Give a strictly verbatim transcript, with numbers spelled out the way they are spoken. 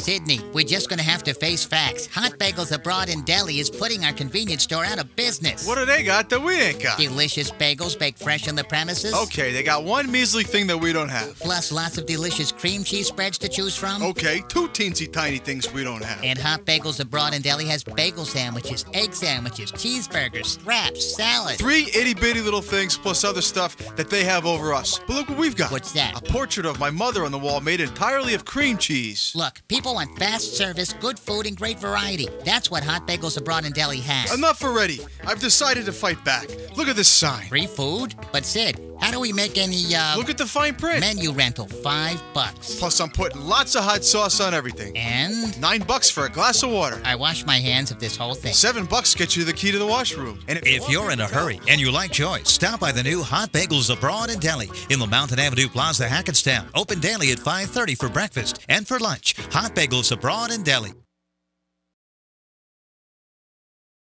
Sydney, we're just going to have to face facts. Hot Bagels Abroad in Delhi is putting our convenience store out of business. What do they got that we ain't got? Delicious bagels baked fresh on the premises. Okay, they got one measly thing that we don't have. Plus lots of delicious cream cheese spreads to choose from. Okay, two teensy tiny things we don't have. And Hot Bagels Abroad in Delhi has bagel sandwiches, egg sandwiches, cheeseburgers, wraps, salad. Three itty-bitty little things plus other stuff that they have over us. But look what we've got. What's that? A portrait of my mother on the wall made entirely of cream cheese. Look, people want fast service, good food, and great variety. That's what Hot Bagels Abroad in Delhi has. Enough already. I've decided to fight back. Look at this sign. Free food? But Sid, how do we make any, uh... Look at the fine print. Menu rental, five bucks. Plus I'm putting lots of hot sauce on everything. And? Nine bucks for a glass of water. I wash my hands of this whole thing. Seven bucks gets you the key to the washroom. And if, if you're in a hurry and you like choice, stop by the new Hot Bagels Abroad in Delhi in the Mountain Avenue Plaza, Hackettstown. Open daily at five thirty for breakfast and for lunch. Hot Bagels Abroad in Delhi.